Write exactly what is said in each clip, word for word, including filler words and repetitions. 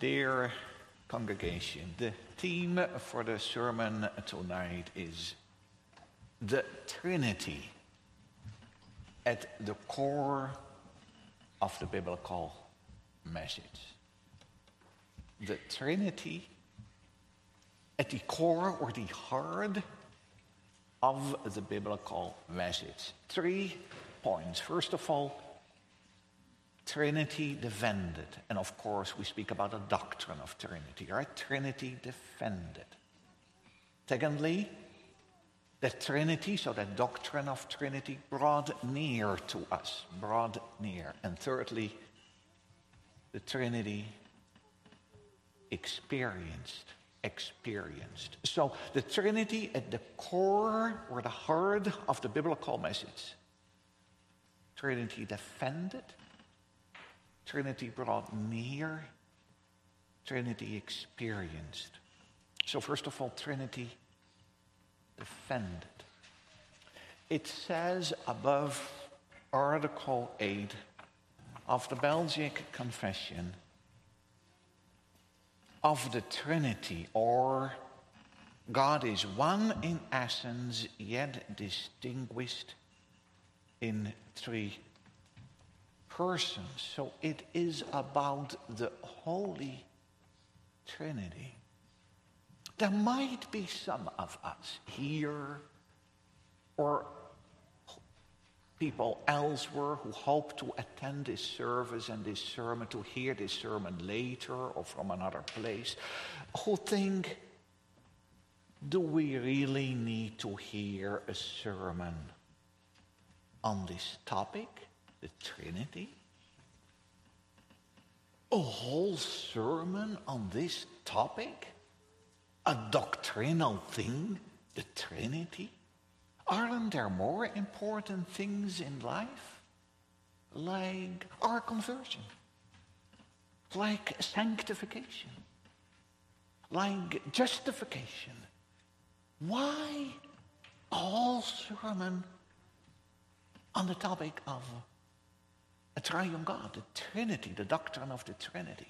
Dear congregation, the theme for the sermon tonight is the Trinity at the core of the biblical message. The Trinity at the core or the heart of the biblical message. Three points. First of all, Trinity defended. And of course, we speak about a doctrine of Trinity, right? Trinity defended. Secondly, the Trinity, so that doctrine of Trinity, brought near to us, brought near. And thirdly, the Trinity experienced, experienced. So the Trinity at the core or the heart of the biblical message. Trinity defended. Trinity brought near, Trinity experienced. So first of all, Trinity defended. It says above Article eight of the Belgic Confession of the Trinity, or God is one in essence, yet distinguished in three persons. So it is about the Holy Trinity. There might be some of us here or people elsewhere who hope to attend this service and this sermon, to hear this sermon later or from another place, who think, do we really need to hear a sermon on this topic? The Trinity? A whole sermon on this topic? A doctrinal thing? The Trinity? Aren't there more important things in life? Like our conversion. Like sanctification. Like justification. Why a whole sermon on the topic of a triune God, the Trinity, the doctrine of the Trinity?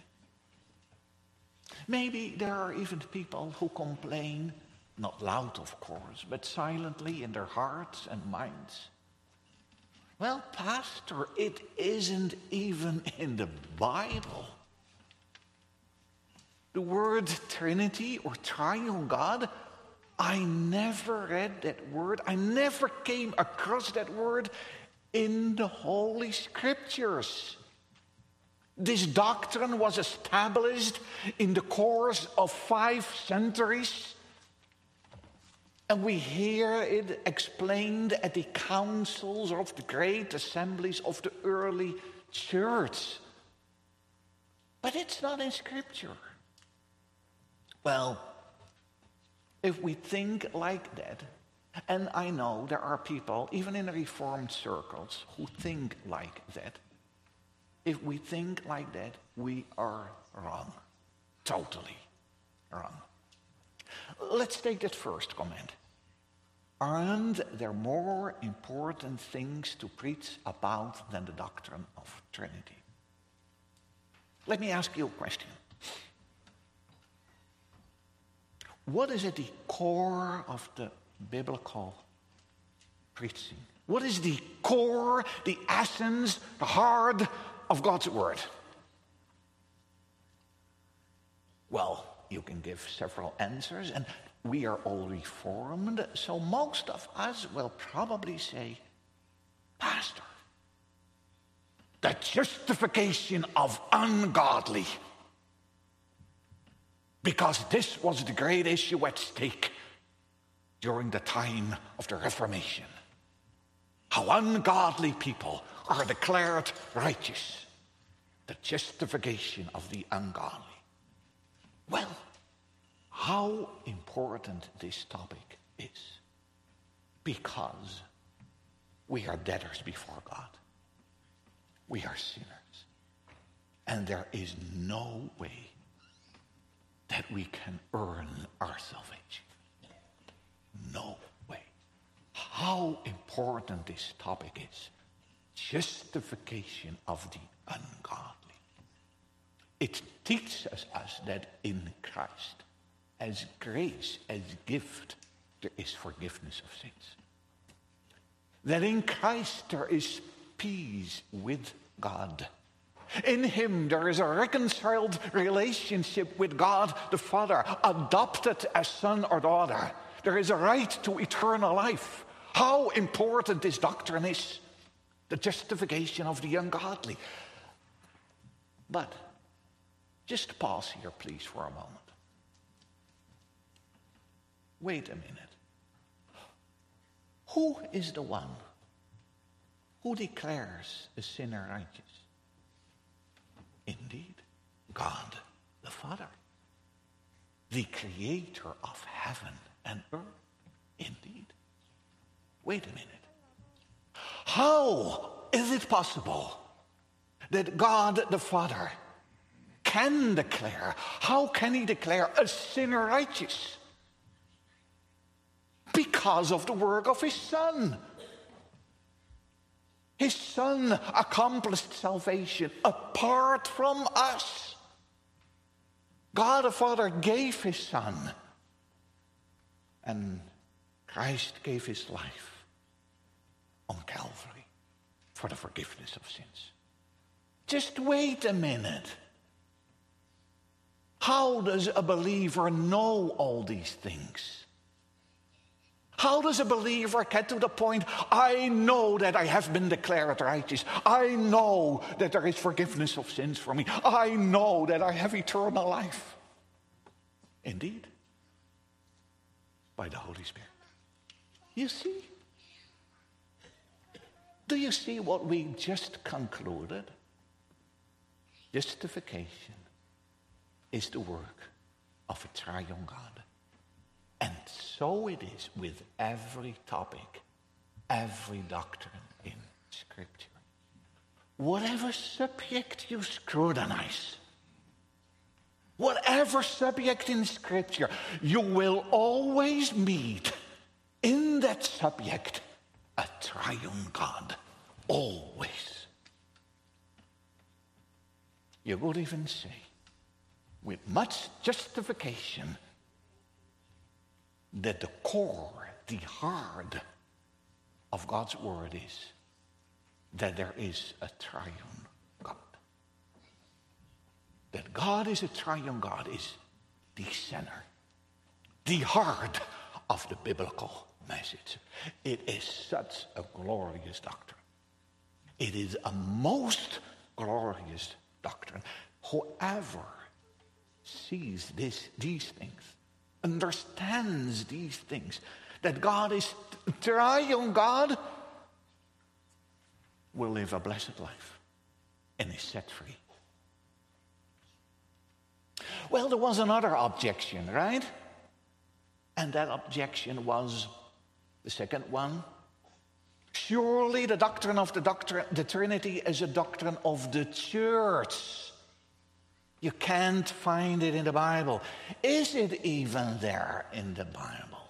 Maybe there are even people who complain, not loud of course, but silently in their hearts and minds. Well, Pastor, it isn't even in the Bible. The word Trinity or triune God, I never read that word. I never came across that word in the Holy Scriptures. This doctrine was established in the course of five centuries. And we hear it explained at the councils of the great assemblies of the early church. But it's not in Scripture. Well, if we think like that, and I know there are people, even in Reformed circles, who think like that. If we think like that, we are wrong. Totally wrong. Let's take that first comment. Aren't there more important things to preach about than the doctrine of Trinity? Let me ask you a question. What is at the core of the biblical preaching? What is the core, the essence, the heart of God's word? Well, you can give several answers, and we are all Reformed, so most of us will probably say, Pastor, the justification of ungodly. Because this was the great issue at stake during the time of the Reformation. How ungodly people are declared righteous. The justification of the ungodly. Well, how important this topic is. Because we are debtors before God. We are sinners. And there is no way that we can earn our salvation. No way. How important this topic is. Justification of the ungodly. It teaches us that in Christ, as grace, as gift, there is forgiveness of sins. That in Christ there is peace with God. In him there is a reconciled relationship with God the Father, adopted as son or daughter. There is a right to eternal life. How important this doctrine is, the justification of the ungodly. But just pause here, please, for a moment. Wait a minute. Who is the one who declares a sinner righteous? Indeed, God the Father, the creator of heaven and earth. Indeed. Wait a minute. How is it possible that God the Father can declare, how can he declare a sinner righteous? Because of the work of his Son. His Son accomplished salvation apart from us. God the Father gave his Son, and Christ gave his life on Calvary for the forgiveness of sins. Just wait a minute. How does a believer know all these things? How does a believer get to the point, I know that I have been declared righteous. I know that there is forgiveness of sins for me. I know that I have eternal life. Indeed, by the Holy Spirit. You see? Do you see what we just concluded? Justification is the work of a triune God. And so it is with every topic, every doctrine in Scripture. Whatever subject you scrutinize, whatever subject in Scripture, you will always meet in that subject a triune God. Always. You would even say, with much justification, that the core, the heart of God's word is that there is a triune God. That God is a triune God is the center, the heart of the biblical message. It is such a glorious doctrine. It is a most glorious doctrine. Whoever sees this, these things, understands these things, that God is triune God, will live a blessed life and is set free. Well, there was another objection, right? And that objection was the second one. Surely the doctrine of the doctrine, the Trinity is a doctrine of the church. You can't find it in the Bible. Is it even there in the Bible?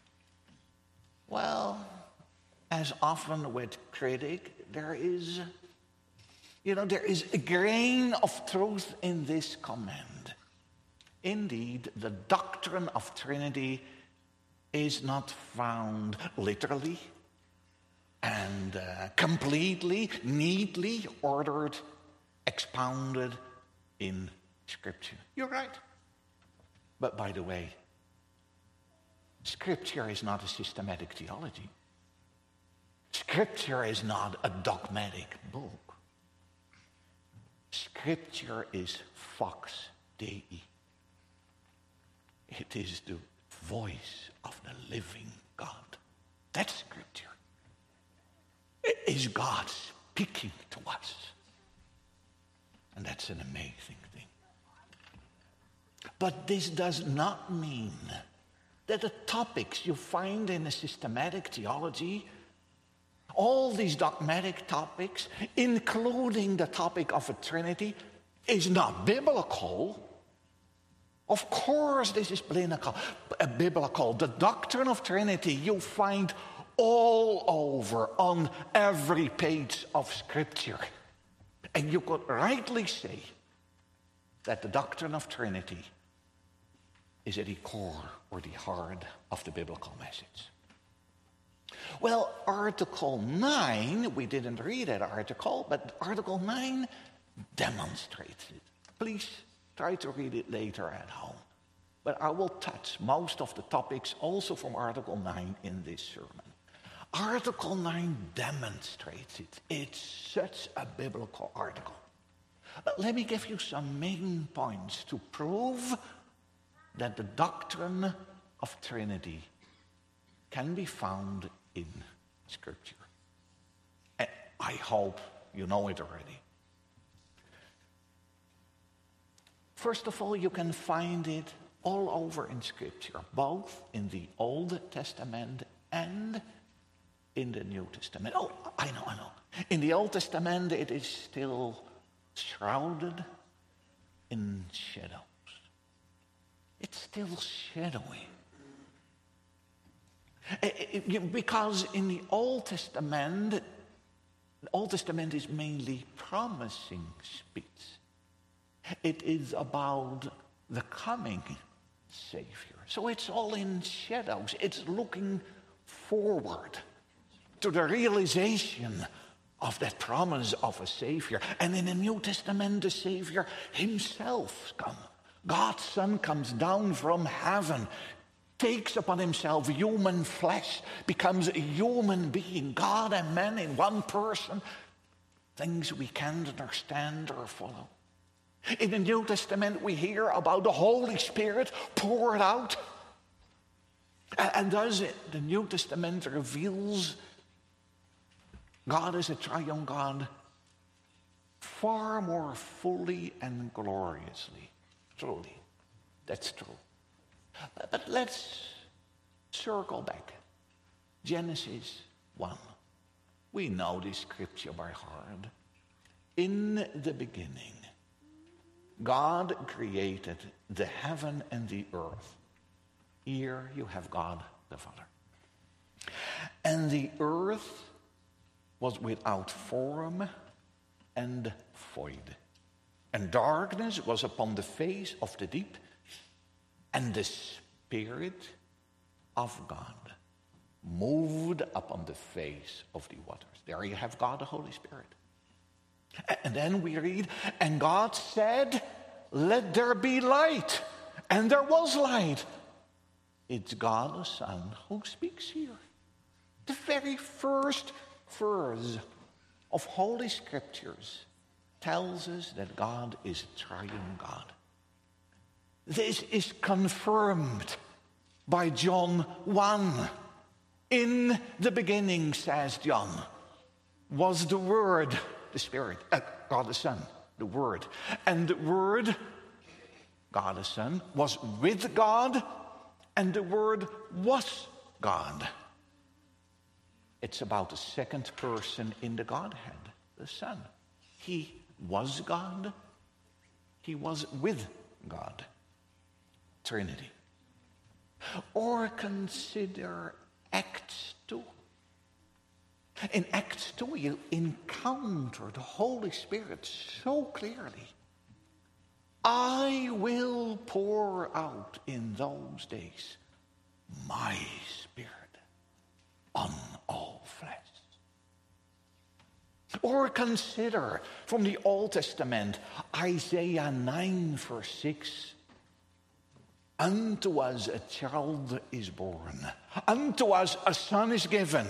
Well, as often with critic, there is, you know, there is a grain of truth in this command. Indeed, the doctrine of Trinity is not found literally and uh, completely, neatly ordered, expounded in Scripture. You're right. But by the way, Scripture is not a systematic theology. Scripture is not a dogmatic book. Scripture is Vox Dei. It is the voice of the living God. That's Scripture. It is God speaking to us. And that's an amazing thing. But this does not mean that the topics you find in a systematic theology, all these dogmatic topics, including the topic of a Trinity, is not biblical. Of course, this is biblical. biblical. The doctrine of Trinity you find all over on every page of Scripture. And you could rightly say that the doctrine of Trinity is at the core or the heart of the biblical message. Well, Article nine, we didn't read that article, but Article nine demonstrates it. Please try to read it later at home. But I will touch most of the topics also from Article nine in this sermon. Article nine demonstrates it. It's such a biblical article. But let me give you some main points to prove that the doctrine of Trinity can be found in Scripture. And I hope you know it already. First of all, you can find it all over in Scripture, both in the Old Testament and in the New Testament. Oh, I know, I know. In the Old Testament, it is still shrouded in shadows. It's still shadowy. Because in the Old Testament, the Old Testament is mainly promising speech. It is about the coming Savior. So it's all in shadows. It's looking forward to the realization of that promise of a Savior. And in the New Testament, the Savior himself comes. God's Son comes down from heaven, takes upon himself human flesh, becomes a human being, God and man in one person, things we can't understand or follow. In the New Testament, we hear about the Holy Spirit poured out. And thus, the New Testament reveals God as a triune God far more fully and gloriously. Truly, that's true. But, but let's circle back. Genesis one. We know this scripture by heart. In the beginning, God created the heaven and the earth. Here you have God the Father. And the earth was without form and void. And darkness was upon the face of the deep, and the Spirit of God moved upon the face of the waters. There you have God, the Holy Spirit. And then we read, and God said, let there be light. And there was light. It's God the Son who speaks here. The very first verse of Holy Scriptures tells us that God is a triune God. This is confirmed by John one. In the beginning, says John, was the Word, the Spirit, uh, God the Son, the Word. And the Word, God the Son, was with God, and the Word was God. It's about the second person in the Godhead, the Son. He was God. He was with God. Trinity. Or consider Acts two. In Acts two, you encounter the Holy Spirit so clearly. I will pour out in those days my Spirit on all flesh. Or consider from the Old Testament, Isaiah nine verse six. Unto us a child is born, unto us a son is given,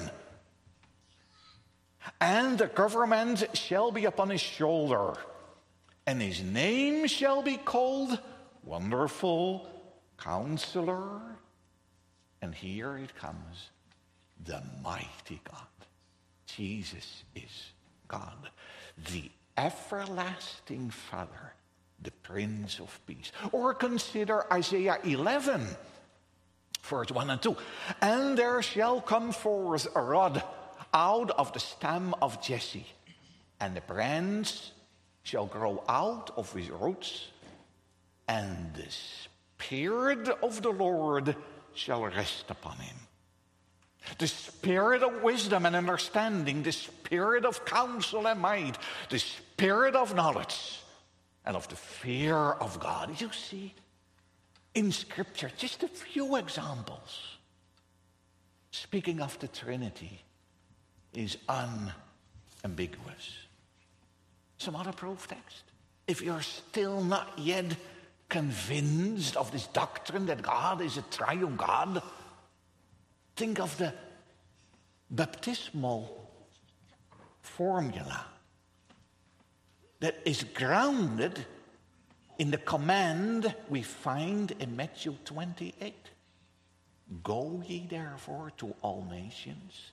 and the government shall be upon his shoulder, and his name shall be called Wonderful Counselor. And here it comes, the Mighty God. Jesus is God, the everlasting Father, the Prince of Peace. Or consider Isaiah eleven, verse one and two. And there shall come forth a rod out of the stem of Jesse, and the branch shall grow out of his roots, and the Spirit of the Lord shall rest upon him. The Spirit of wisdom and understanding, the Spirit of counsel and might, the Spirit of knowledge and of the fear of God. You see, in Scripture, just a few examples. Speaking of the Trinity is unambiguous. Some other proof text. If you're still not yet convinced of this doctrine that God is a triune God, think of the baptismal formula that is grounded in the command we find in Matthew twenty-eight. Go ye therefore to all nations,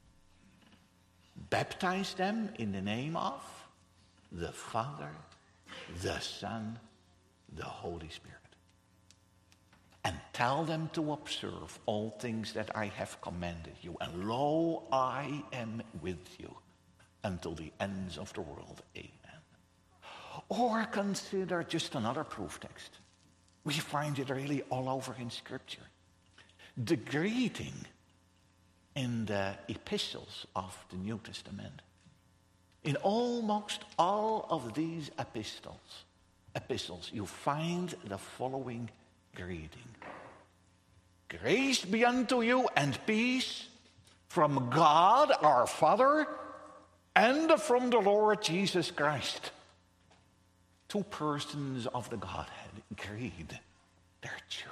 baptize them in the name of the Father, the Son, the Holy Spirit, and tell them to observe all things that I have commanded you. And lo, I am with you until the ends of the world. Amen. Or consider just another proof text. We find it really all over in Scripture. The greeting in the epistles of the New Testament. In almost all of these epistles, epistles, you find the following greeting. Grace be unto you and peace from God our Father and from the Lord Jesus Christ. Two persons of the Godhead greet their church.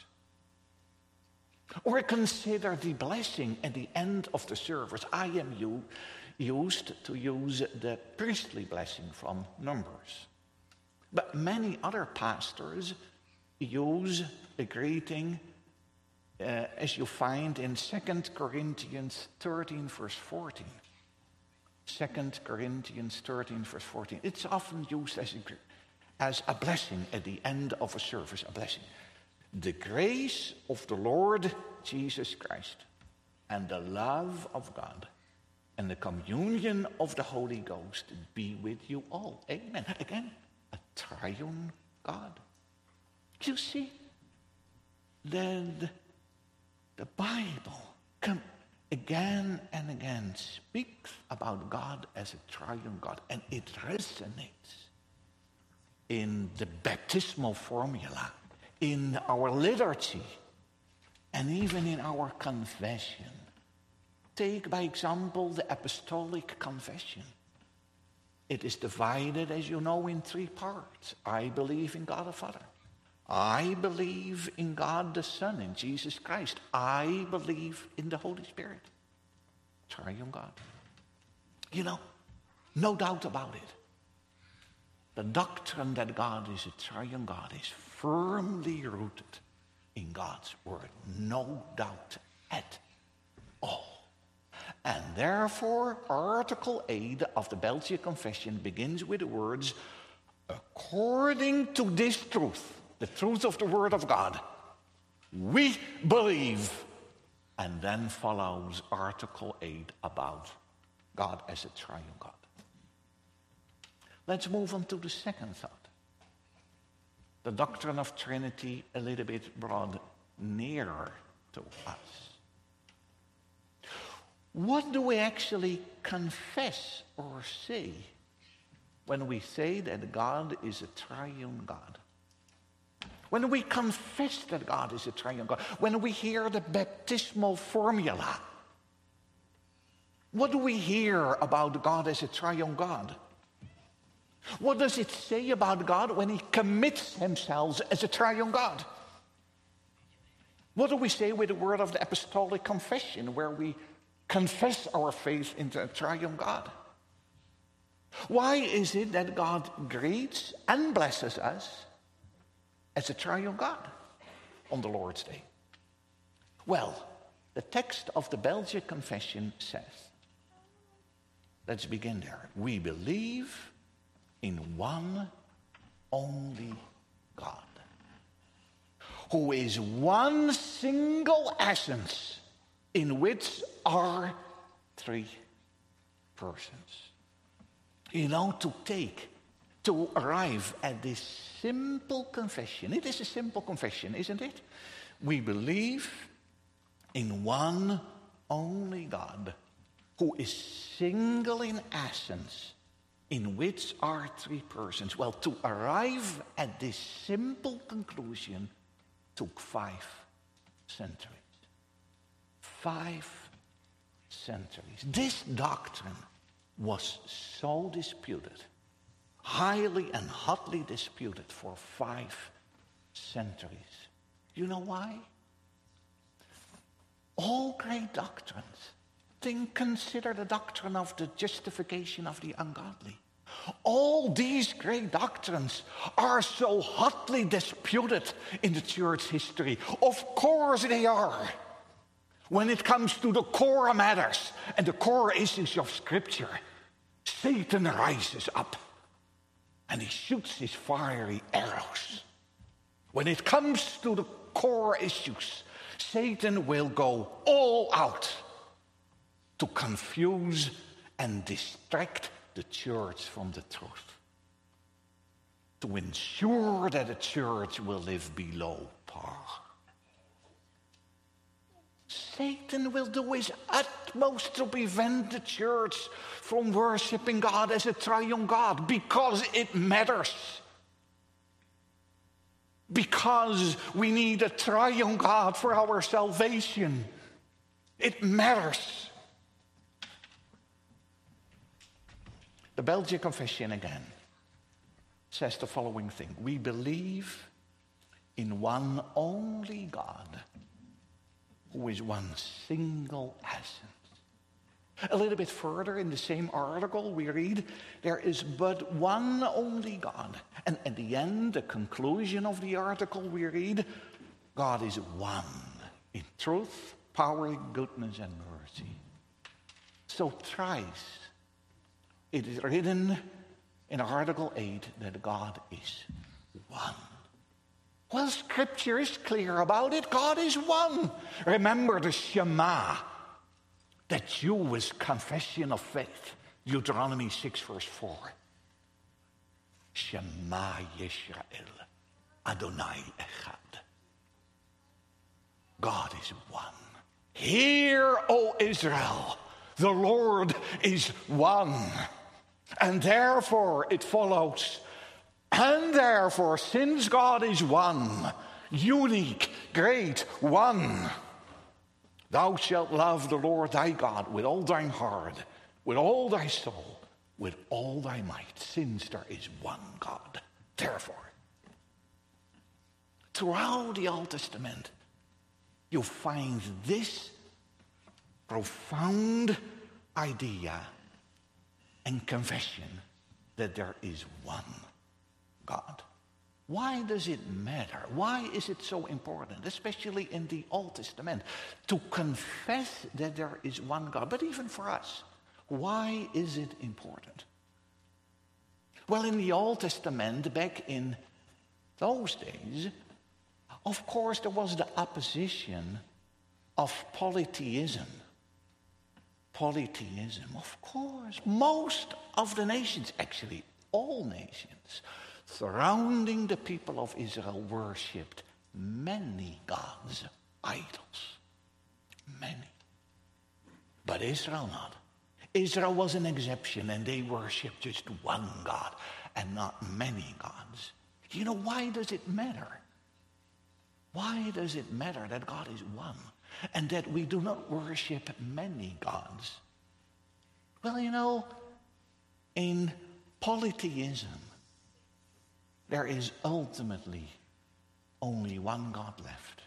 Or consider the blessing at the end of the service. I am you, used to use the priestly blessing from Numbers. But many other pastors use a greeting uh, as you find in Second Corinthians thirteen, verse fourteen. Second Corinthians thirteen, verse fourteen. It's often used as a, as a blessing at the end of a service, a blessing. The grace of the Lord Jesus Christ and the love of God and the communion of the Holy Ghost be with you all. Amen. Again, a triune God. You see, then the Bible come again and again speaks about God as a triune God, and it resonates in the baptismal formula, in our liturgy, and even in our confession. Take, by example, the Apostolic Confession. It is divided, as you know, in three parts. I believe in God the Father. I believe in God the Son, in Jesus Christ. I believe in the Holy Spirit. Triune God. You know, no doubt about it. The doctrine that God is a triune God is firmly rooted in God's Word. No doubt at all. And therefore, Article eight of the Belgian Confession begins with the words, according to this truth, the truth of the Word of God, we believe. And then follows Article eight about God as a triune God. Let's move on to the second thought. The doctrine of Trinity a little bit brought nearer to us. What do we actually confess or say when we say that God is a triune God? When we confess that God is a triune God, when we hear the baptismal formula, what do we hear about God as a triune God? What does it say about God when he commits himself as a triune God? What do we say with the word of the Apostolic Confession, where we confess our faith in the triune God? Why is it that God greets and blesses us as a triune God on the Lord's Day? Well, the text of the Belgian Confession says, let's begin there. We believe in one only God, who is one single essence, in which are three persons. You know, to take, to arrive at this simple confession. It is a simple confession, isn't it? We believe in one only God, who is single in essence, in which are three persons. Well, to arrive at this simple conclusion took five centuries. Five centuries. This doctrine was so disputed, highly and hotly disputed for five centuries. You know why? All great doctrines, think, consider the doctrine of the justification of the ungodly. All these great doctrines are so hotly disputed in the church history. Of course they are. When it comes to the core matters and the core issues of Scripture, Satan rises up and he shoots his fiery arrows. When it comes to the core issues, Satan will go all out to confuse and distract the church from the truth, to ensure that the church will live below par. Satan will do his utmost to prevent the church from worshiping God as a triune God, because it matters. Because we need a triune God for our salvation. It matters. The Belgian Confession again says the following thing. We believe in one only God, who is one single essence. A little bit further in the same article we read, there is but one only God. And at the end, the conclusion of the article we read, God is one in truth, power, goodness, and mercy. So thrice it is written in Article eight that God is one. Well, Scripture is clear about it. God is one. Remember the Shema, that Jewish confession of faith. Deuteronomy six, verse four. Shema Yisrael, Adonai Echad. God is one. Hear, O Israel, the Lord is one. And therefore it follows, and therefore, since God is one, unique, great, one, thou shalt love the Lord thy God with all thine heart, with all thy soul, with all thy might, since there is one God. Therefore, throughout the Old Testament, you find this profound idea and confession that there is one God. Why does it matter? Why is it so important, especially in the Old Testament, to confess that there is one God? But even for us, why is it important? Well, in the Old Testament, back in those days, of course, there was the opposition of polytheism. Polytheism, of course. Most of the nations, actually all nations, surrounding the people of Israel worshipped many gods, idols. Many. But Israel not. Israel was an exception, and they worshipped just one God and not many gods. You know, why does it matter? Why does it matter that God is one and that we do not worship many gods? Well, you know, in polytheism, there is ultimately only one God left.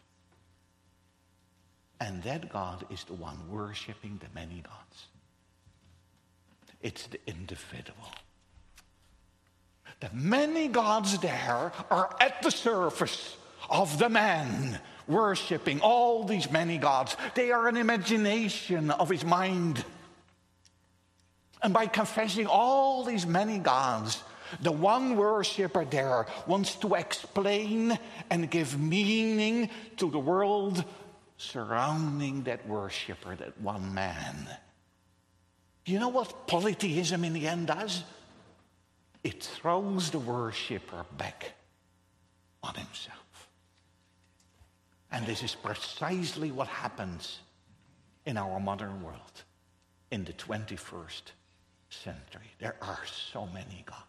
And that God is the one worshiping the many gods. It's the individual. The many gods there are at the surface of the man worshiping all these many gods. They are an imagination of his mind. And by confessing all these many gods, the one worshiper there wants to explain and give meaning to the world surrounding that worshiper, that one man. You know what polytheism in the end does? It throws the worshiper back on himself. And this is precisely what happens in our modern world in the twenty-first century. There are so many gods.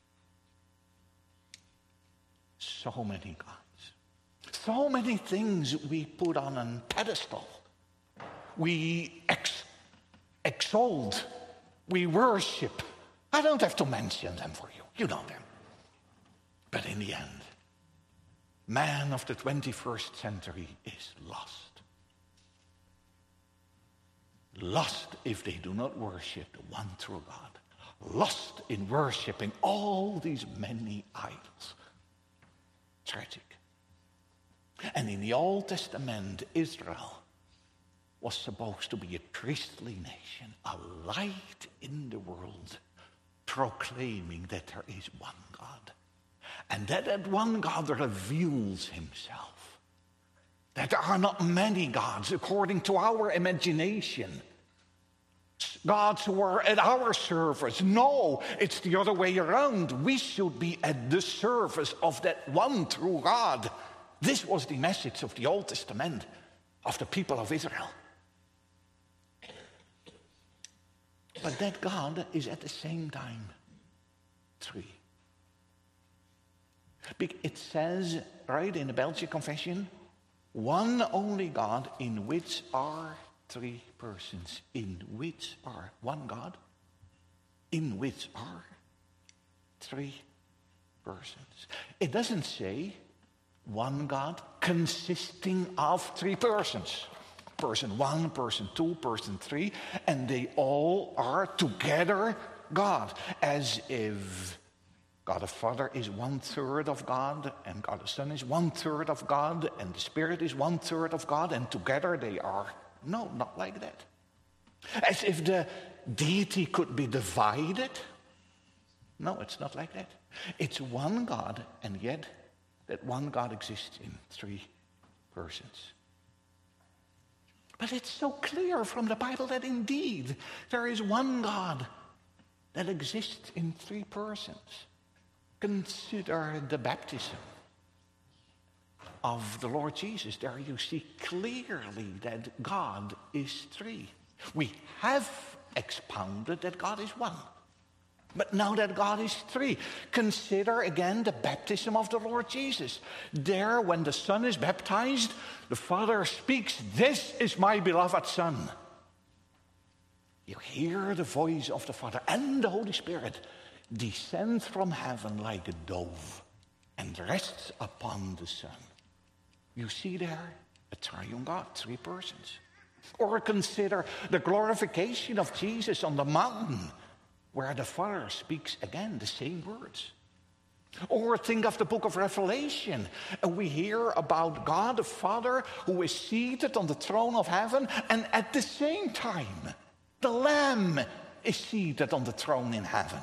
So many gods. So many things we put on a pedestal. We ex- exalt. We worship. I don't have to mention them for you. You know them. But in the end, man of the twenty-first century is lost. Lost if they do not worship the one true God. Lost in worshiping all these many idols. Tragic. And in the Old Testament, Israel was supposed to be a priestly nation, a light in the world, proclaiming that there is one God. And that that one God reveals himself. That there are not many gods according to our imagination. Gods who are at our service. No, it's the other way around. We should be at the service of that one true God. This was the message of the Old Testament, of the people of Israel. But that God is at the same time three. It says, right, in the Belgian Confession, one only God in which are three persons. In which are one God, in which are three persons. It doesn't say one God consisting of three persons. Person one, person two, person three, and they all are together God. As if God the Father is one third of God, and God the Son is one third of God, and the Spirit is one third of God, and together they are. No, not like that. As if the deity could be divided. No, it's not like that. It's one God, and yet that one God exists in three persons. But it's so clear from the Bible that indeed there is one God that exists in three persons. Consider the baptism of the Lord Jesus. There you see clearly that God is three. We have expounded that God is one. But now that God is three, consider again the baptism of the Lord Jesus. There, when the Son is baptized, the Father speaks, "This is my beloved Son." You hear the voice of the Father, and the Holy Spirit descends from heaven like a dove and rests upon the Son. You see there a triune God, three persons. Or consider the glorification of Jesus on the mountain, where the Father speaks again the same words. Or think of the book of Revelation, and we hear about God the Father who is seated on the throne of heaven, and at the same time, the Lamb is seated on the throne in heaven.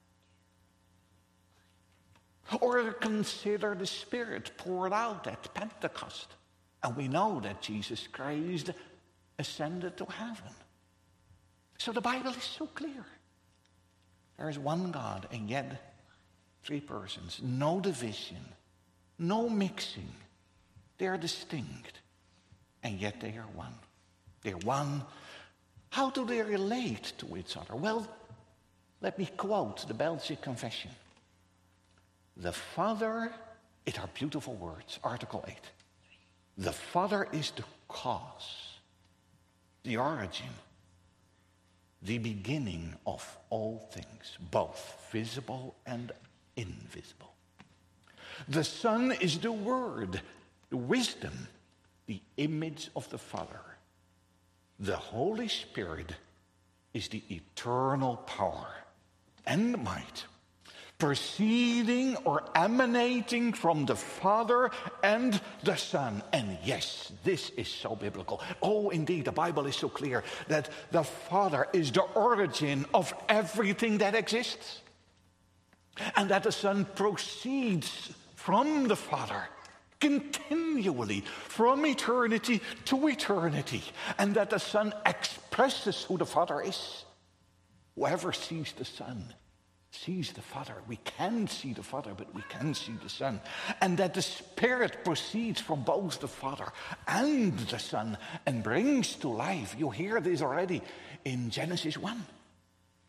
Or consider the Spirit poured out at Pentecost, and we know that Jesus Christ ascended to heaven. So the Bible is so clear. There is one God, and yet three persons. No division, no mixing. They are distinct, and yet they are one. They are one. How do they relate to each other? Well, let me quote the Belgian Confession. The Father, it are beautiful words, Article eight. The Father is the cause, the origin, the beginning of all things, both visible and invisible. The Son is the Word, the wisdom, the image of the Father. The Holy Spirit is the eternal power and might, proceeding or emanating from the Father and the Son. And yes, this is so biblical. Oh, indeed, the Bible is so clear that the Father is the origin of everything that exists. And that the Son proceeds from the Father continually, from eternity to eternity. And that the Son expresses who the Father is. Whoever sees the Son sees the Father. We can see the Father, but we can see the Son. And that the Spirit proceeds from both the Father and the Son and brings to life. You hear this already in Genesis one.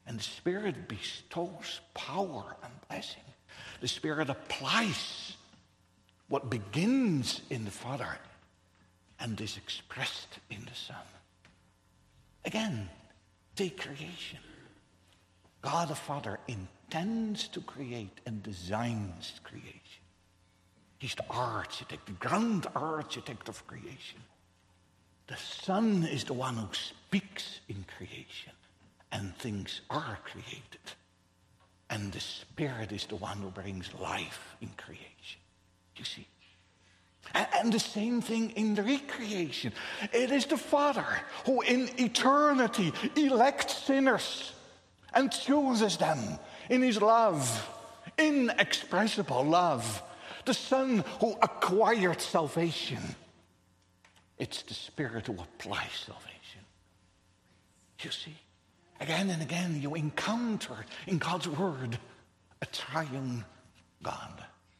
And the Spirit bestows power and blessing. The Spirit applies what begins in the Father and is expressed in the Son. Again, take creation. God the Father intends to create and designs creation. He's the architect, the grand architect of creation. The Son is the one who speaks in creation, and things are created. And the Spirit is the one who brings life in creation. You see? And the same thing in the recreation. It is the Father who in eternity elects sinners and chooses them in his love, inexpressible love. The Son who acquired salvation. It's the Spirit who applies salvation. You see, again and again you encounter in God's Word a triune God.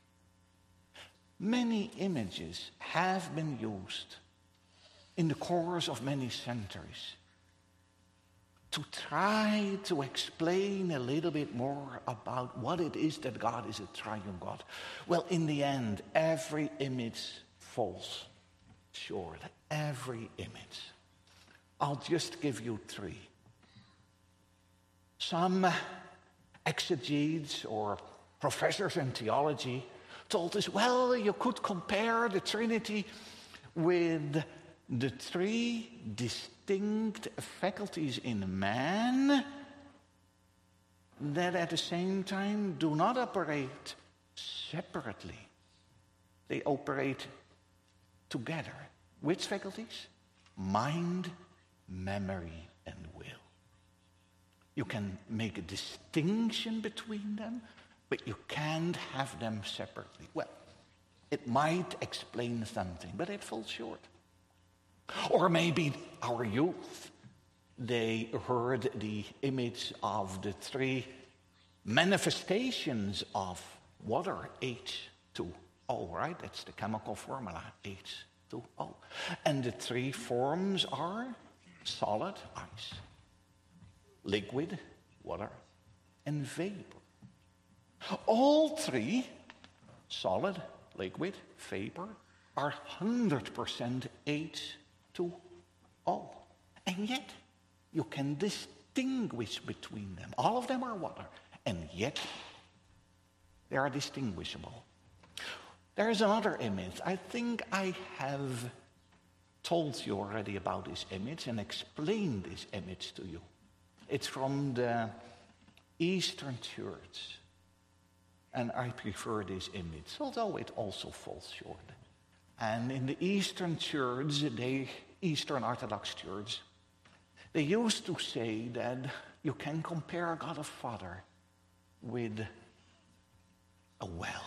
Many images have been used in the course of many centuries to try to explain a little bit more about what it is that God is a triune God. Well, in the end, every image falls short. Every image. I'll just give you three. Some exegetes or professors in theology told us, well, you could compare the Trinity with the three distinct faculties in man that at the same time do not operate separately. They operate together. Which faculties? Mind, memory, and will. You can make a distinction between them, but you can't have them separately. Well, it might explain something, but it falls short. Or maybe our youth, they heard the image of the three manifestations of water, H two O, right? That's the chemical formula, H two O. And the three forms are solid, ice, liquid, water, and vapor. All three, solid, liquid, vapor, are one hundred percent H two O. And yet, you can distinguish between them. All of them are water, and yet they are distinguishable. There is another image. I think I have told you already about this image and explained this image to you. It's from the Eastern Church. And I prefer this image, although it also falls short. And in the Eastern Church, the Eastern Orthodox Church, they used to say that you can compare God the Father with a well,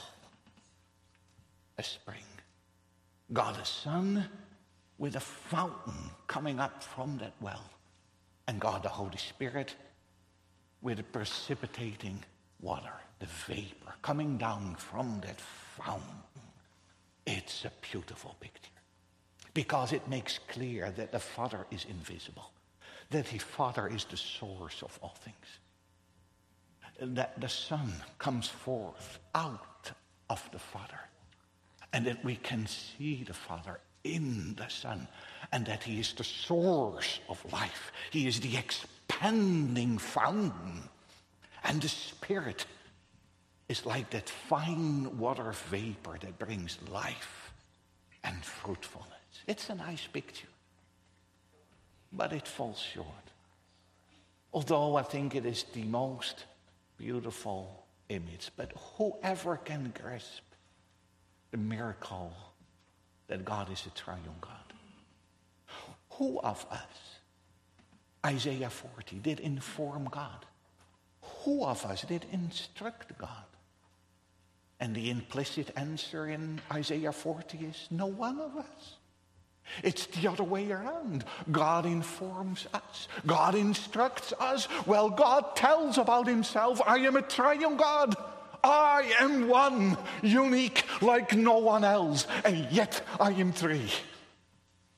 a spring. God the Son with a fountain coming up from that well. And God the Holy Spirit with a precipitating water, the vapor coming down from that fountain. It's a beautiful picture because it makes clear that the Father is invisible, that the Father is the source of all things, that the Son comes forth out of the Father, and that we can see the Father in the Son, and that he is the source of life. He is the expanding fountain, and the Spirit is like that fine water vapor that brings life and fruitfulness. It's a nice picture, but it falls short. Although I think it is the most beautiful image, but whoever can grasp the miracle that God is a triune God? Who of us, Isaiah forty, did inform God? Who of us did instruct God? And the implicit answer in Isaiah forty is no one of us. It's the other way around. God informs us. God instructs us. Well, God tells about himself, I am a triune God. I am one, unique like no one else, and yet I am three.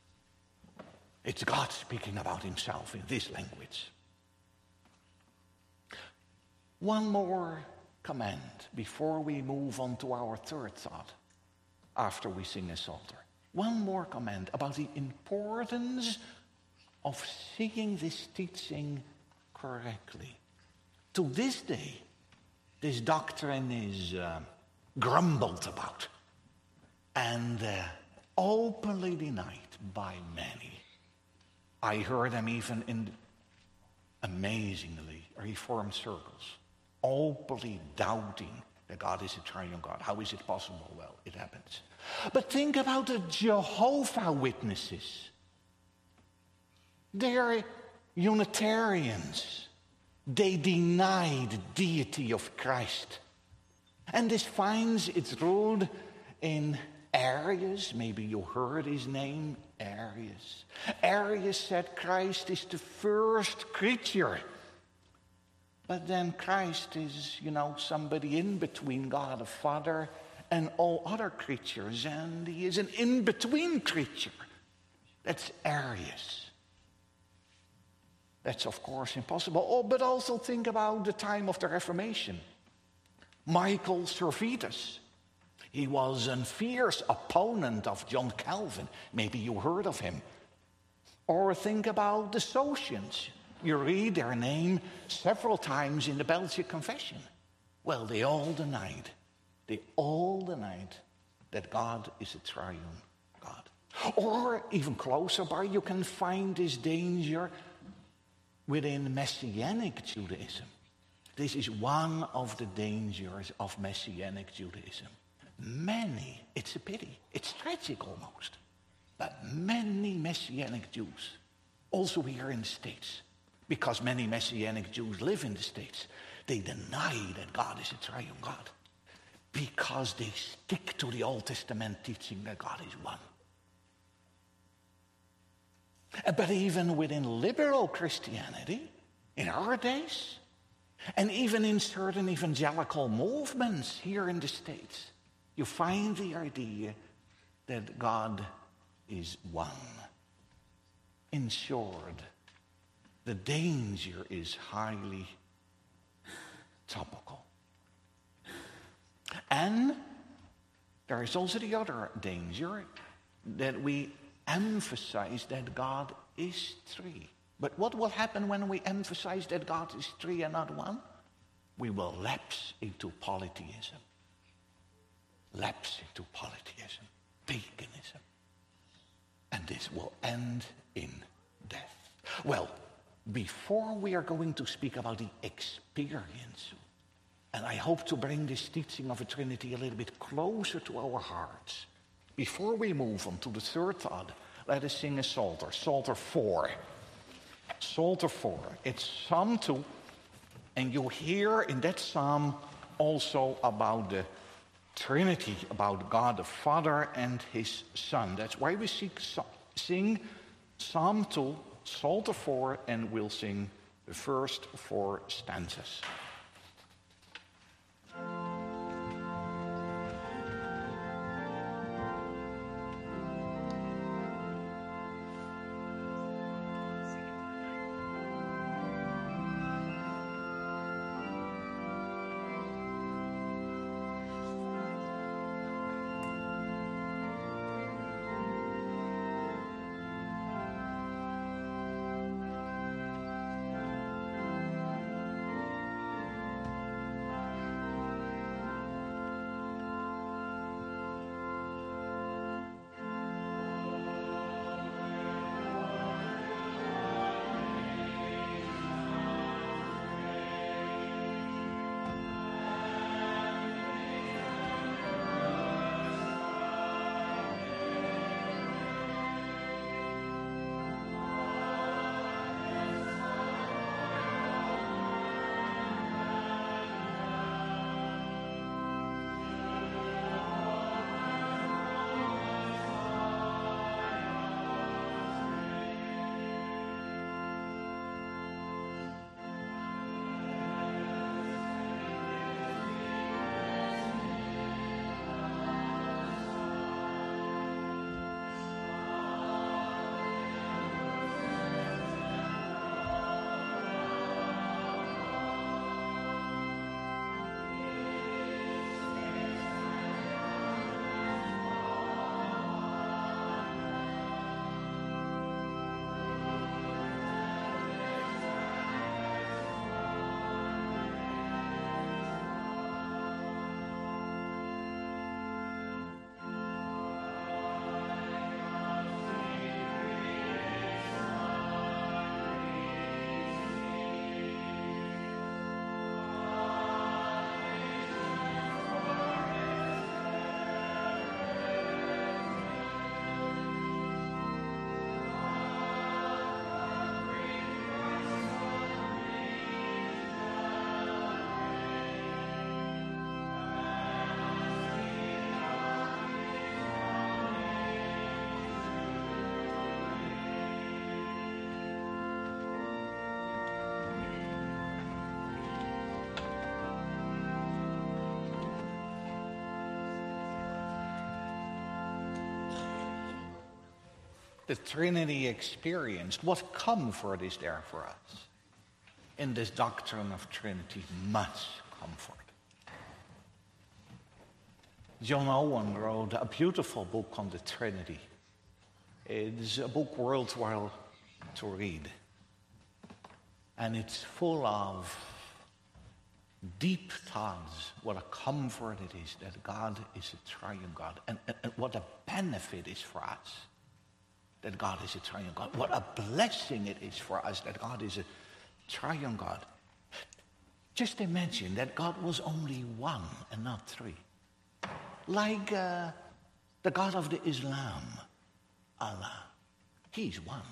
It's God speaking about himself in this language. One more command before we move on to our third thought after we sing a psalter. One more command about the importance of seeing this teaching correctly. To this day, this doctrine is uh, grumbled about and uh, openly denied by many. I heard them even in amazingly Reformed circles, openly doubting that God is a triune God. How is it possible? Well, it happens. But think about the Jehovah Witnesses. They are Unitarians. They deny the deity of Christ. And this finds its root in Arius. Maybe you heard his name, Arius. Arius said Christ is the first creature. But then Christ is, you know, somebody in between God the Father and all other creatures. And he is an in-between creature. That's Arius. That's, of course, impossible. Oh, but also think about the time of the Reformation. Michael Servetus. He was a fierce opponent of John Calvin. Maybe you heard of him. Or think about the Socians. You read their name several times in the Belgian Confession. Well, they all denied. They all denied that God is a triune God. Or even closer by, you can find this danger within Messianic Judaism. This is one of the dangers of Messianic Judaism. Many, it's a pity, it's tragic almost, but many Messianic Jews, also here in the States, because many Messianic Jews live in the States, they deny that God is a triune God because they stick to the Old Testament teaching that God is one. But even within liberal Christianity, in our days, and even in certain evangelical movements here in the States, you find the idea that God is one. In short, the danger is highly topical. And there is also the other danger that we emphasize that God is three. But what will happen when we emphasize that God is three and not one? We will lapse into polytheism. Lapse into polytheism, paganism. And this will end in death. Well, before we are going to speak about the experience, and I hope to bring this teaching of a Trinity a little bit closer to our hearts, before we move on to the third thought, let us sing a psalter, Psalter four. Psalter four, it's Psalm two, and you hear in that psalm also about the Trinity, about God the Father and his Son. That's why we seek, sing Psalm two, Psalter four, and we'll sing the first four stanzas. the Trinity experienced, what comfort is there for us? In this doctrine of Trinity, much comfort. John Owen wrote a beautiful book on the Trinity. It's a book worthwhile to read. And it's full of deep thoughts, what a comfort it is that God is a triune God. And, and, and what a benefit is for us that God is a triune God. What a blessing it is for us that God is a triune God. Just imagine that God was only one and not three. Like uh, the God of the Islam, Allah. He's one.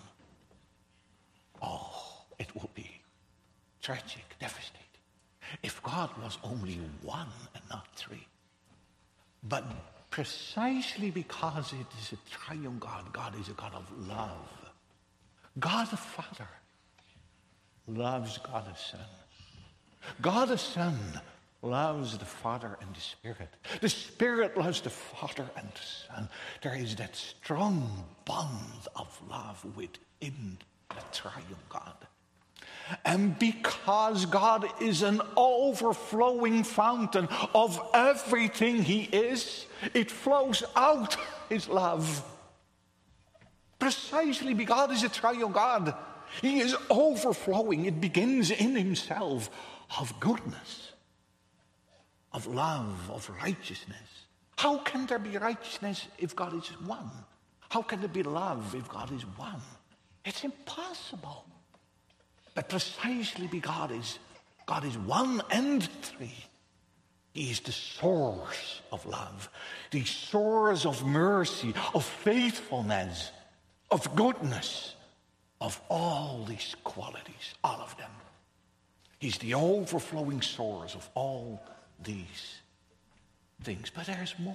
Oh, it would be tragic, devastating, if God was only one and not three. But precisely because it is a triune God, God is a God of love. God the Father loves God the Son. God the Son loves the Father and the Spirit. The Spirit loves the Father and the Son. There is that strong bond of love within the triune God. And because God is an overflowing fountain of everything he is, it flows out his love. Precisely because God is a triune God. He is overflowing. It begins in himself of goodness, of love, of righteousness. How can there be righteousness if God is one? How can there be love if God is one? It's impossible. But precisely because God is, God is one and three, he is the source of love, the source of mercy, of faithfulness, of goodness, of all these qualities, all of them. He's the overflowing source of all these things. But there's more.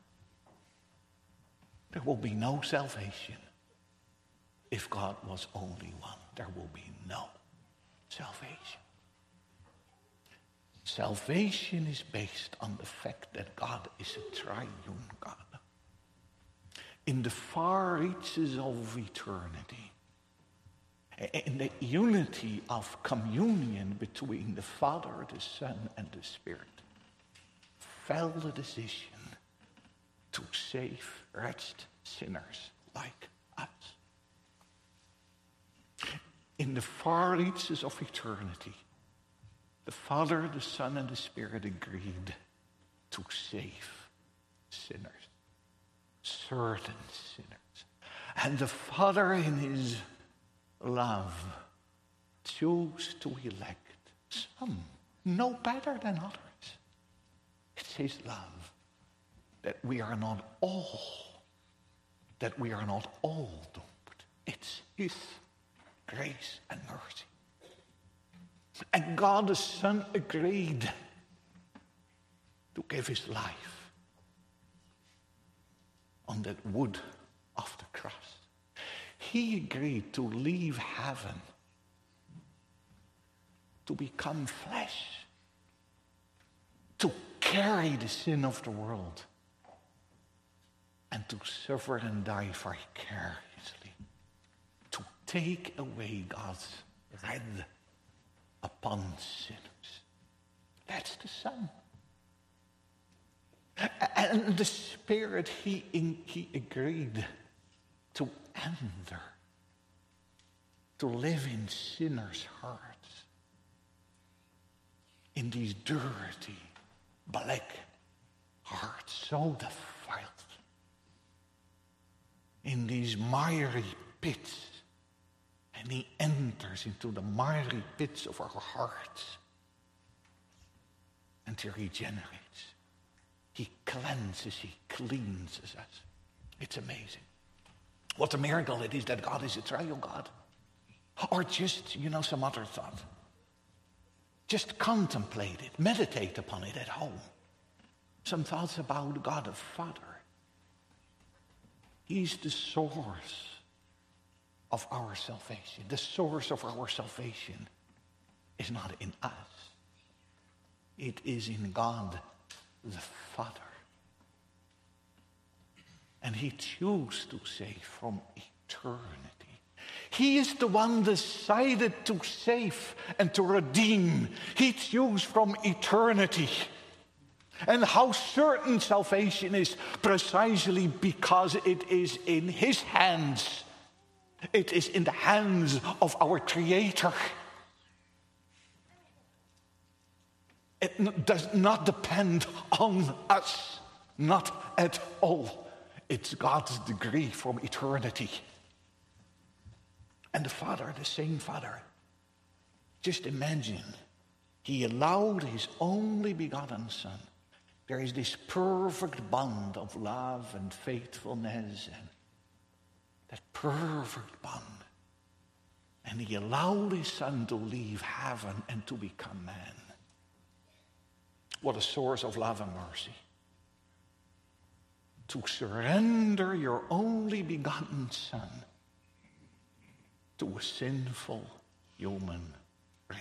There will be no salvation if God was only one. There will be no salvation. Salvation is based on the fact that God is a triune God. In the far reaches of eternity, in the unity of communion between the Father, the Son, and the Spirit, fell the decision to save wretched sinners like us. In the far reaches of eternity, the Father, the Son, and the Spirit agreed to save sinners, certain sinners. And the Father, in his love, chose to elect some, no better than others. It's his love that we are not all, that we are not all doomed. It's his grace and mercy. And God the Son agreed to give his life on that wood of the cross. He agreed to leave heaven, to become flesh, to carry the sin of the world, and to suffer and die vicariously, to take away God's wrath upon sinners. That's the Son. And the Spirit, he, in, he agreed to enter, to live in sinners' hearts, in these dirty, black hearts, so defiled, in these miry pits. And he enters into the miry pits of our hearts and he regenerates. He cleanses, he cleanses us. It's amazing. What a miracle it is that God is a triune God. Or just, you know, some other thought. Just contemplate it, meditate upon it at home. Some thoughts about God the Father. He's the source of our salvation. The source of our salvation is not in us. It is in God the Father. And he chose to save from eternity. He is the one decided to save and to redeem. He chose from eternity. And how certain salvation is, precisely because it is in his hands. It is in the hands of our Creator. It does not depend on us, not at all. It's God's decree from eternity. And the Father, the same Father, just imagine, he allowed his only begotten Son. There is this perfect bond of love and faithfulness, and that perfect bond. And he allowed his Son to leave heaven and to become man. What a source of love and mercy. To surrender your only begotten Son to a sinful human race.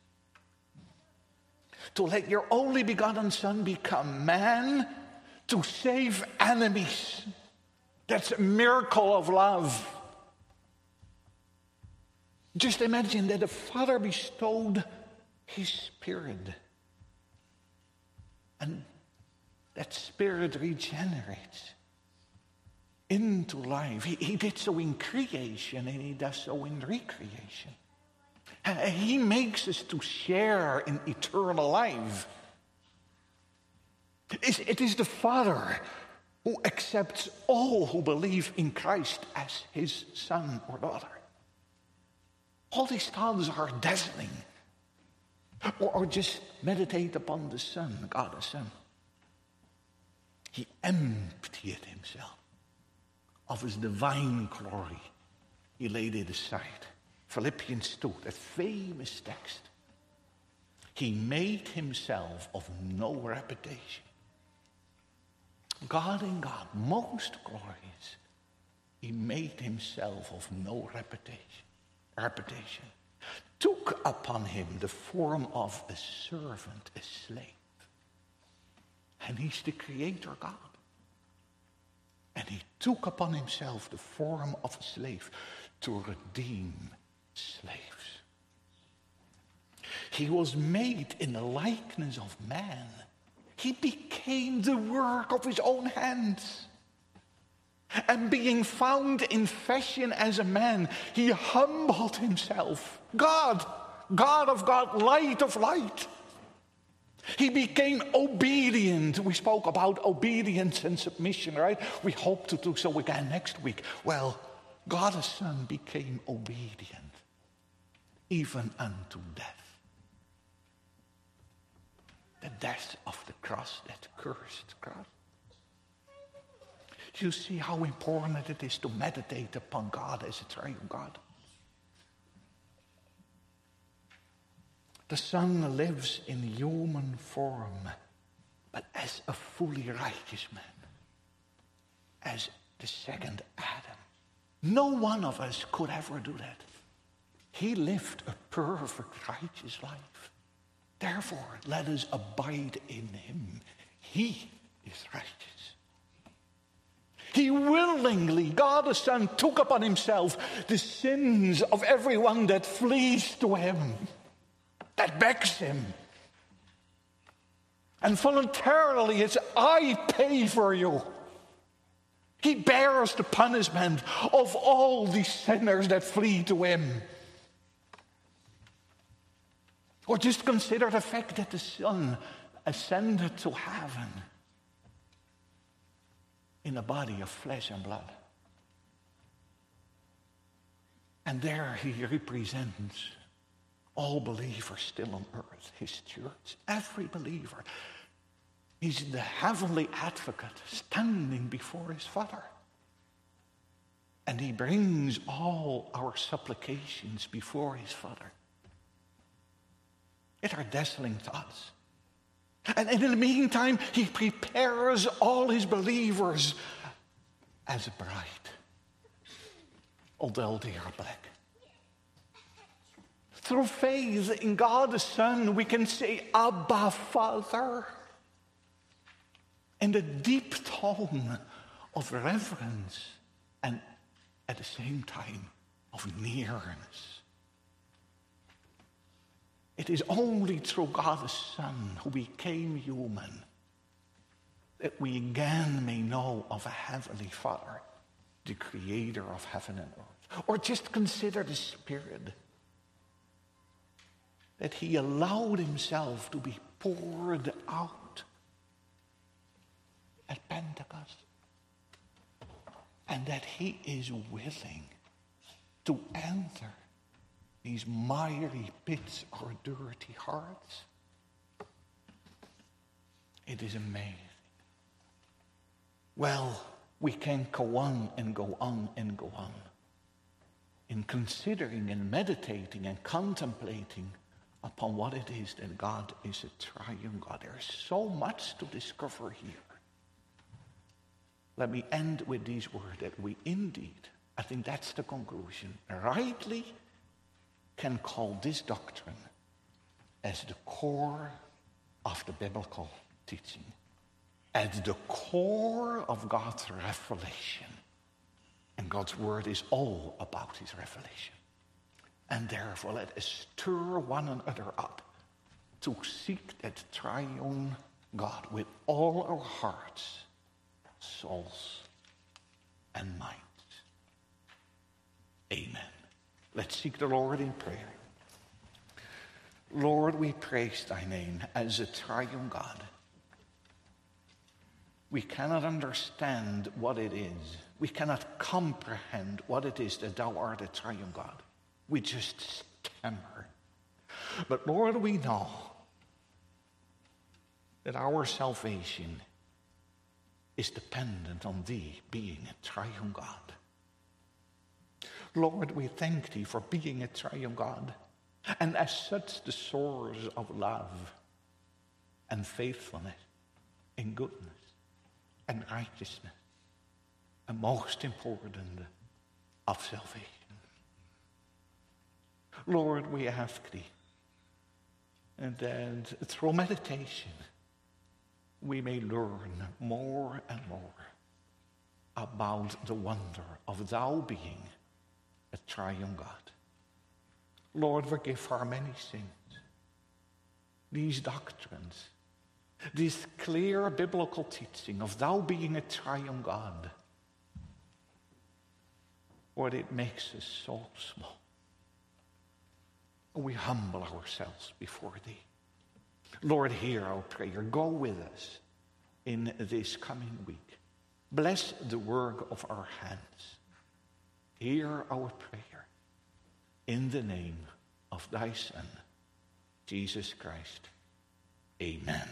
To let your only begotten Son become man to save enemies. That's a miracle of love. Just imagine that the Father bestowed his Spirit. And that Spirit regenerates into life. He, he did so in creation and he does so in recreation. And he makes us to share in eternal life. It is the Father who accepts all who believe in Christ as his son or daughter. All these thoughts are dazzling. Or, or just meditate upon the Son, God the Son. He emptied himself of his divine glory. He laid it aside. Philippians two, that famous text. He made himself of no reputation. God in God, most glorious. He made himself of no reputation. Reputation. Took upon him the form of a servant, a slave. And he's the Creator God. And he took upon himself the form of a slave to redeem slaves. He was made in the likeness of man. He became the work of his own hands. And being found in fashion as a man, he humbled himself. God, God of God, light of light. He became obedient. We spoke about obedience and submission, right? We hope to do so again next week. Well, God the Son became obedient, even unto death. The death of the cross, that cursed cross. You see how important it is to meditate upon God as a triune God. The Son lives in human form, but as a fully righteous man, as the second Adam. No one of us could ever do that. He lived a perfect, righteous life. Therefore, let us abide in him. He is righteous. He willingly, God the Son, took upon himself the sins of everyone that flees to him, that begs him. And voluntarily, it's, I pay for you. He bears the punishment of all these sinners that flee to him. Or just consider the fact that the Son ascended to heaven in a body of flesh and blood. And there he represents all believers still on earth, his church, every believer. He's the heavenly advocate standing before his Father. And he brings all our supplications before his Father. It are dazzling thoughts. And in the meantime, he prepares all his believers as a bride, although they are black. Through faith in God the Son, we can say, Abba, Father, in the deep tone of reverence and at the same time of nearness. It is only through God the Son, who became human, that we again may know of a heavenly Father, the creator of heaven and earth. Or just consider the Spirit, that he allowed himself to be poured out at Pentecost, and that he is willing to enter these miry pits of our dirty hearts. It is amazing. Well, we can go on and go on and go on in considering and meditating and contemplating upon what it is that God is a triune God. There is so much to discover here. Let me end with these words, that we indeed, I think that's the conclusion, rightly can call this doctrine as the core of the biblical teaching, as the core of God's revelation. And God's word is all about his revelation. And therefore let us stir one another up to seek that triune God with all our hearts, souls, and minds. Amen. Let's seek the Lord in prayer. Lord, we praise thy name as a triune God. We cannot understand what it is. We cannot comprehend what it is that thou art a triune God. We just stammer. But Lord, we know that our salvation is dependent on thee being a triune God. Lord, we thank thee for being a triune God, and as such the source of love and faithfulness and goodness and righteousness, and most important, of salvation. Lord, we ask thee, and that through meditation we may learn more and more about the wonder of thou being a triune God. Lord, forgive our many sins. These doctrines, this clear biblical teaching of thou being a triune God, Lord, it makes us so small. We humble ourselves before thee. Lord, hear our prayer. Go with us in this coming week. Bless the work of our hands. Hear our prayer in the name of thy Son, Jesus Christ. Amen.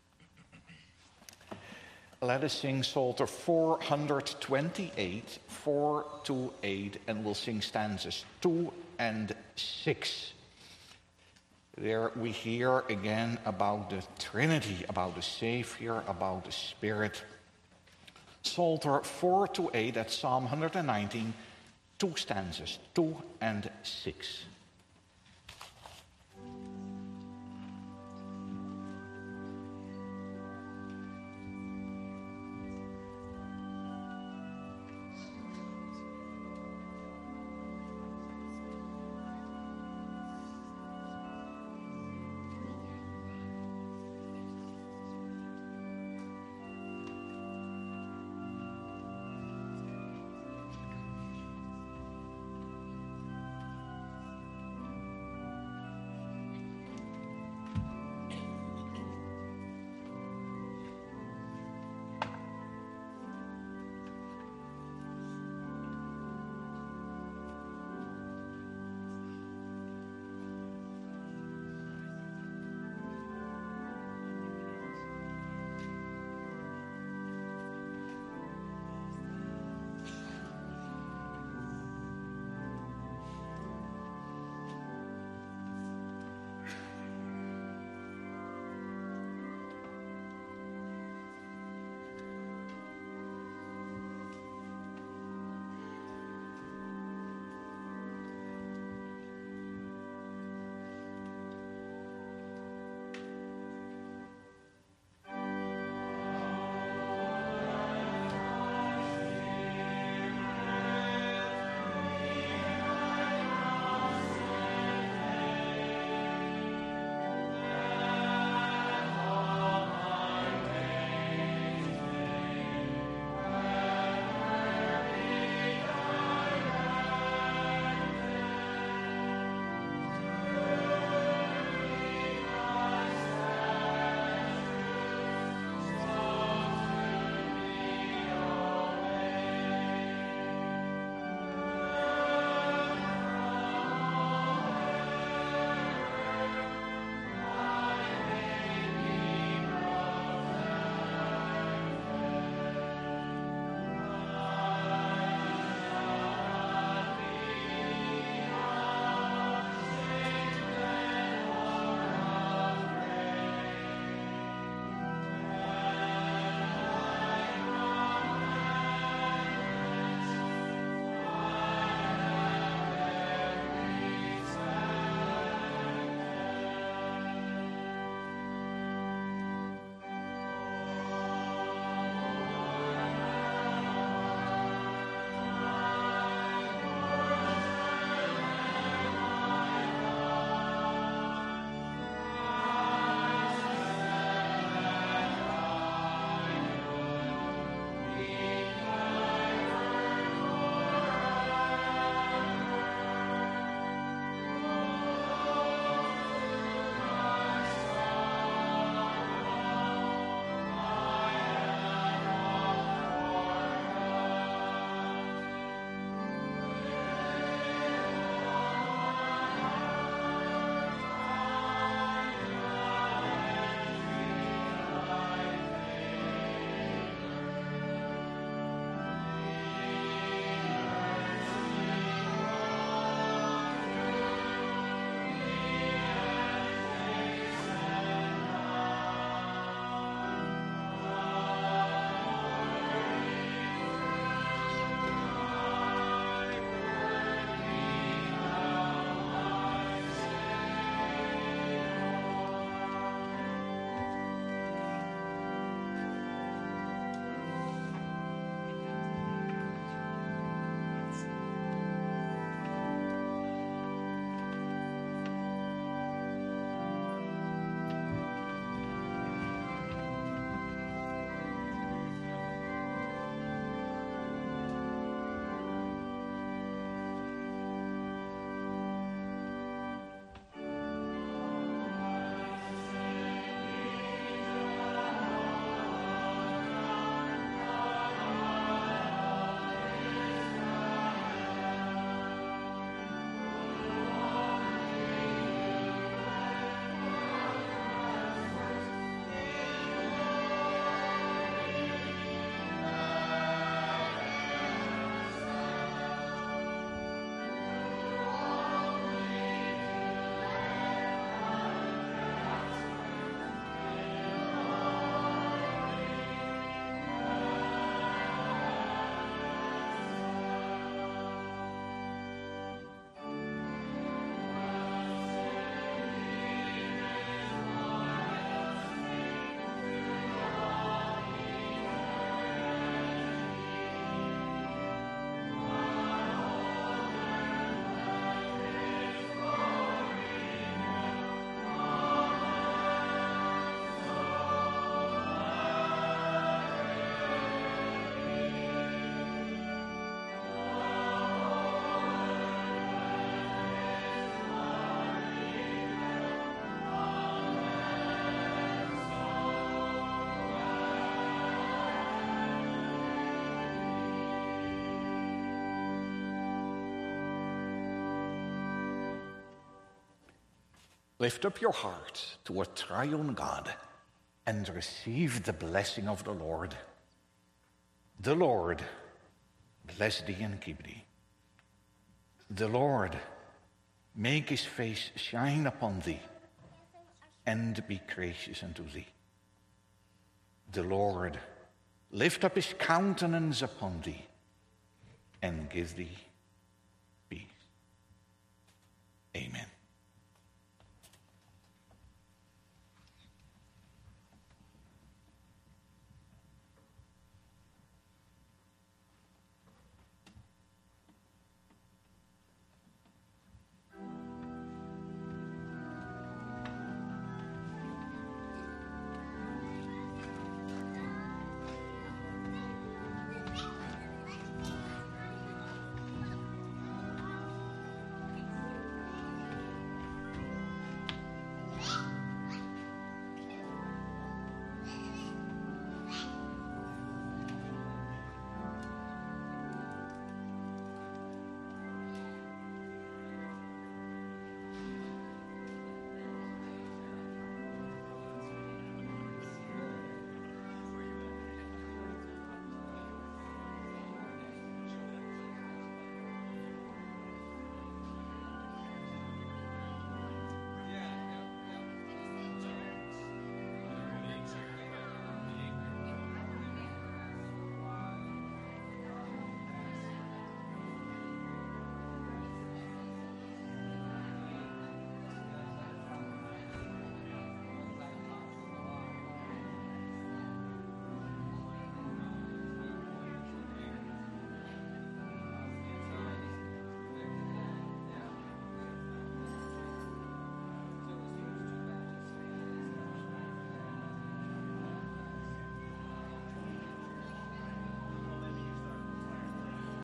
Let us sing Psalter four twenty-eight, four to eight, and we'll sing stanzas two and six. There we hear again about the Trinity, about the Savior, about the Spirit. Psalter four to eight, that's Psalm one nineteen, two stanzas, two and six. Lift up your heart to a triune God and receive the blessing of the Lord. The Lord bless thee and keep thee. The Lord make his face shine upon thee and be gracious unto thee. The Lord lift up his countenance upon thee and give thee peace. Amen.